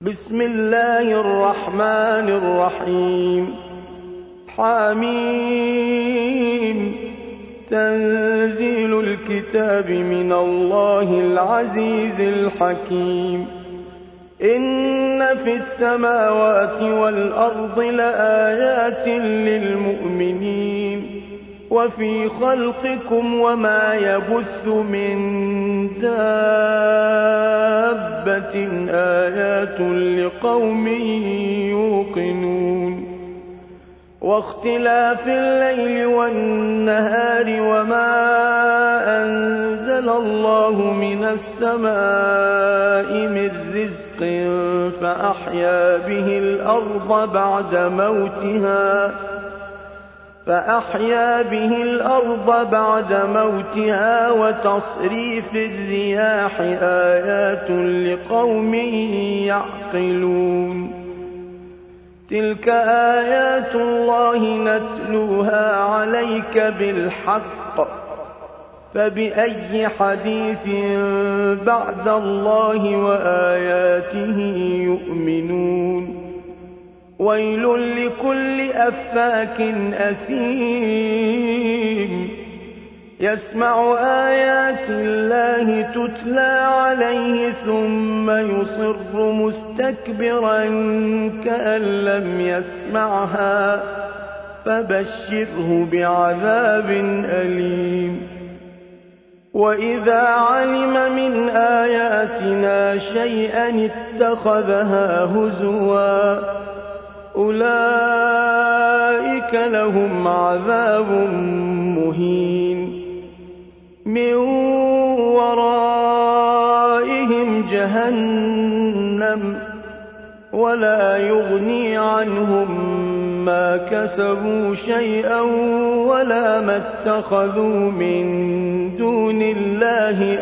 بسم الله الرحمن الرحيم حميم تنزيل الكتاب من الله العزيز الحكيم إن في السماوات والأرض لآيات للمؤمنين وفي خلقكم وما يبث من دابة آيات لقوم يوقنون واختلاف الليل والنهار وما أنزل الله من السماء من رزق فأحيا به الأرض بعد موتها وتصريف الرياح آيات لقوم يعقلون تلك آيات الله نتلوها عليك بالحق فبأي حديث بعد الله وآياته يؤمنون ويل لكل أفاك أثيم يسمع آيات الله تتلى عليه ثم يصر مستكبرا كأن لم يسمعها فبشره بعذاب أليم وإذا علم من آياتنا شيئا اتخذها هزوا أولئك لهم عذاب مهين من ورائهم جهنم ولا يغني عنهم ما كسبوا شيئا ولا ما اتخذوا من دون الله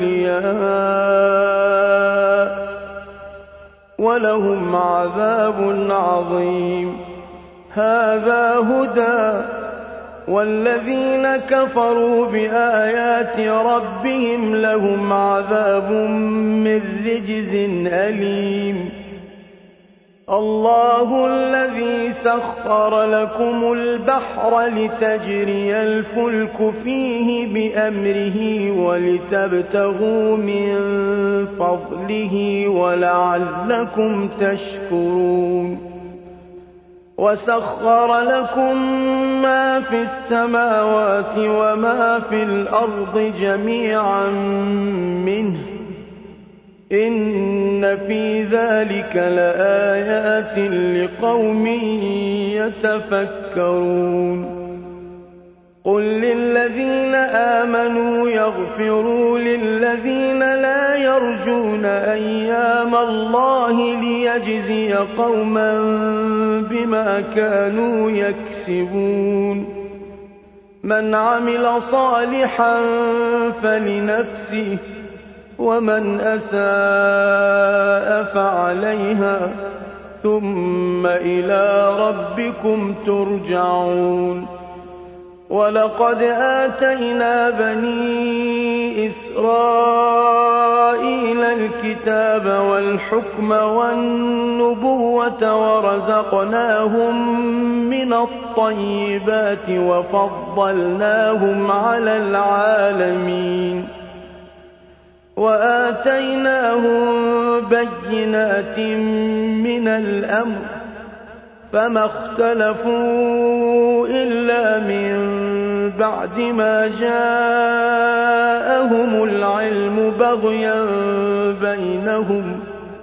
أولياء ولهم عذاب عظيم هذا هدى والذين كفروا بآيات ربهم لهم عذاب من رجز أليم الله الذي سخر لكم البحر لتجري الفلك فيه بأمره ولتبتغوا من فضله ولعلكم تشكرون وسخر لكم ما في السماوات وما في الأرض جميعا منه إن في ذلك لآيات لقوم يتفكرون قل للذين آمنوا يغفروا للذين لا يرجون أيام الله ليجزي قوما بما كانوا يكسبون من عمل صالحا فلنفسه ومن أساء فعليها ثم إلى ربكم ترجعون ولقد آتينا بني إسرائيل الكتاب والحكم والنبوة ورزقناهم من الطيبات وفضلناهم على العالمين وآتيناهم بينات من الأمر فما اختلفوا إلا من بعد ما جاءهم العلم بغيا بينهم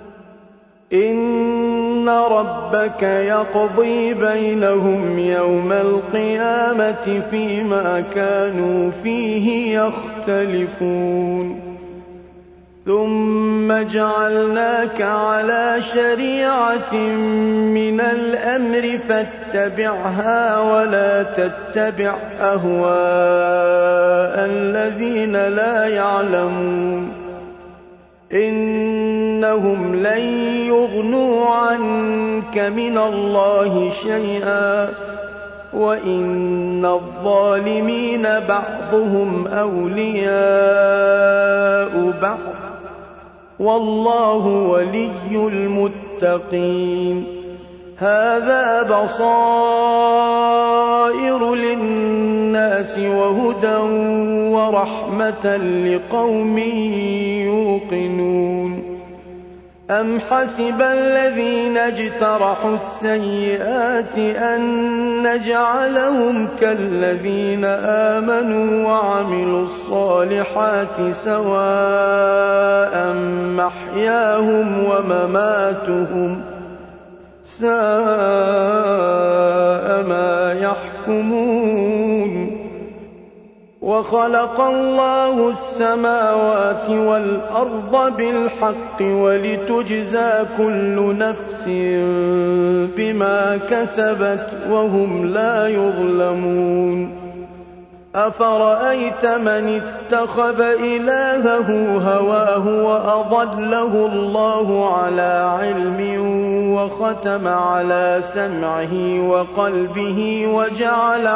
إن ربك يقضي بينهم يوم القيامة فيما كانوا فيه يختلفون ثم جعلناك على شريعة من الأمر فاتبعها ولا تتبع أهواء الذين لا يعلمون إنهم لن يغنوا عنك من الله شيئا وإن الظالمين بعضهم أولياء بعض والله ولي المتقين. هذا بصائر للناس وهدى ورحمة لقوم يوقنون. أم حسب الذين اجترحوا السيئات أن نجعلهم كالذين آمنوا وعملوا الصالحات سواء محياهم ومماتهم ساء ما يحكمون. وخلق الله السماوات والأرض بالحق ولتجزى كل نفس بما كسبت وهم لا يظلمون. أفرأيت من اتخذ إلهه هواه وأضله الله على علم وختم على سمعه وقلبه وجعل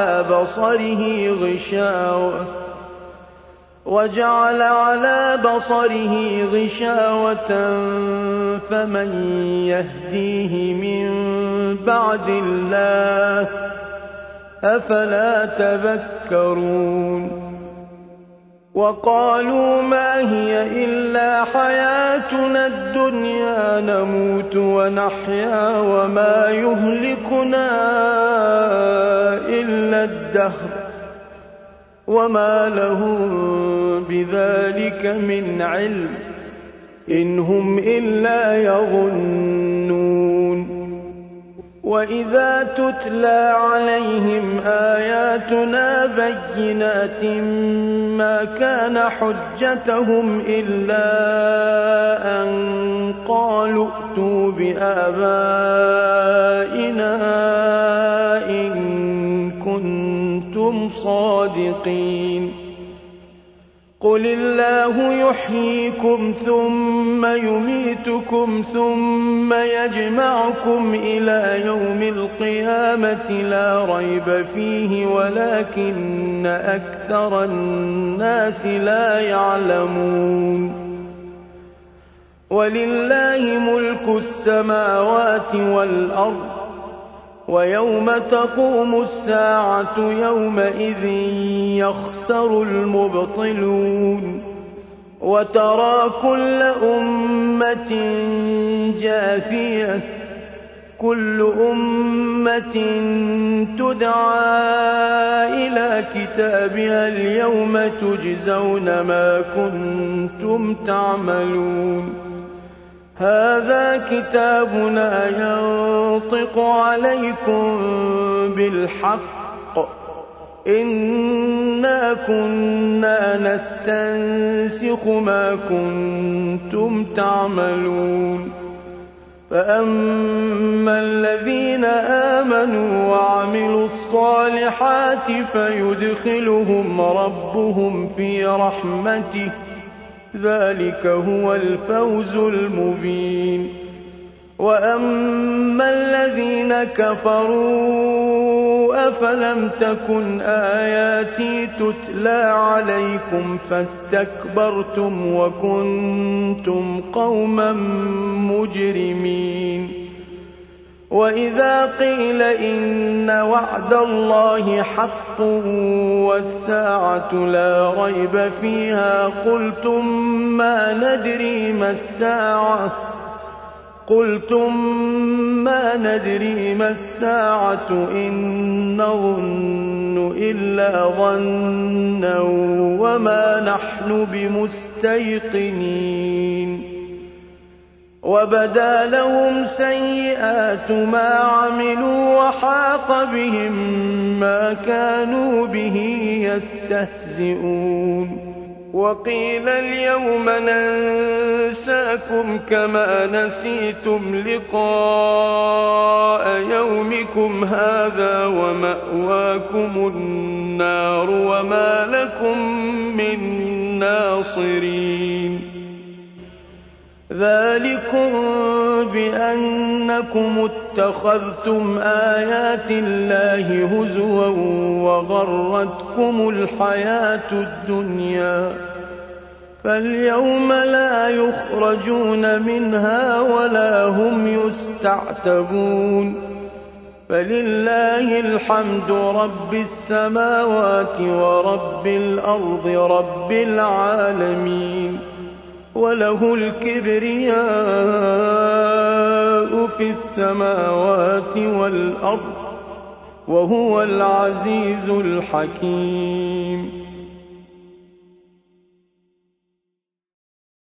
على بصره غشاوة فمن يهديه من بعد الله أفلا تذكرون. وقالوا ما هي إلا حياتنا الدنيا نموت ونحيا وما يهلكنا إلا الدهر وما لهم بذلك من علم إن هم إلا يظنون. وإذا تتلى عليهم آياتنا بينات ما كان حجتهم إلا أن قالوا ائتوا بآبائنا إن كنتم صادقين. قل الله يحييكم ثم يميتكم ثم يجمعكم إلى يوم القيامة لا ريب فيه ولكن أكثر الناس لا يعلمون. ولله ملك السماوات والأرض ويوم تقوم الساعة يومئذ يخسر المبطلون. وترى كل أمة جاثية كل أمة تدعى إلى كتابها اليوم تجزون ما كنتم تعملون. هذا كتابنا ينطق عليكم بالحق إنا كنا نستنسخ ما كنتم تعملون. فأما الذين آمنوا وعملوا الصالحات فيدخلهم ربهم في رحمته ذلك هو الفوز المبين. وأما الذين كفروا أفلم تكن آياتي تتلى عليكم فاستكبرتم وكنتم قوما مجرمين. وإذا قيل إن وعد الله حق والساعة لا ريب فيها قلتم ما ندري ما الساعة إن نظن إلا ظنا وما نحن بمستيقنين. وبدا لهم سيئات ما عملوا وحاق بهم ما كانوا به يستهزئون. وقيل اليوم ننساكم كما نسيتم لقاء يومكم هذا ومأواكم النار وما لكم من ناصرين. ذلكم بأنكم اتخذتم آيات الله هزوا وغرتكم الحياة الدنيا فاليوم لا يخرجون منها ولا هم يستعتبون فلله الحمد رب السماوات ورب الأرض رب العالمين وله الكبرياء في السماوات والأرض وهو العزيز الحكيم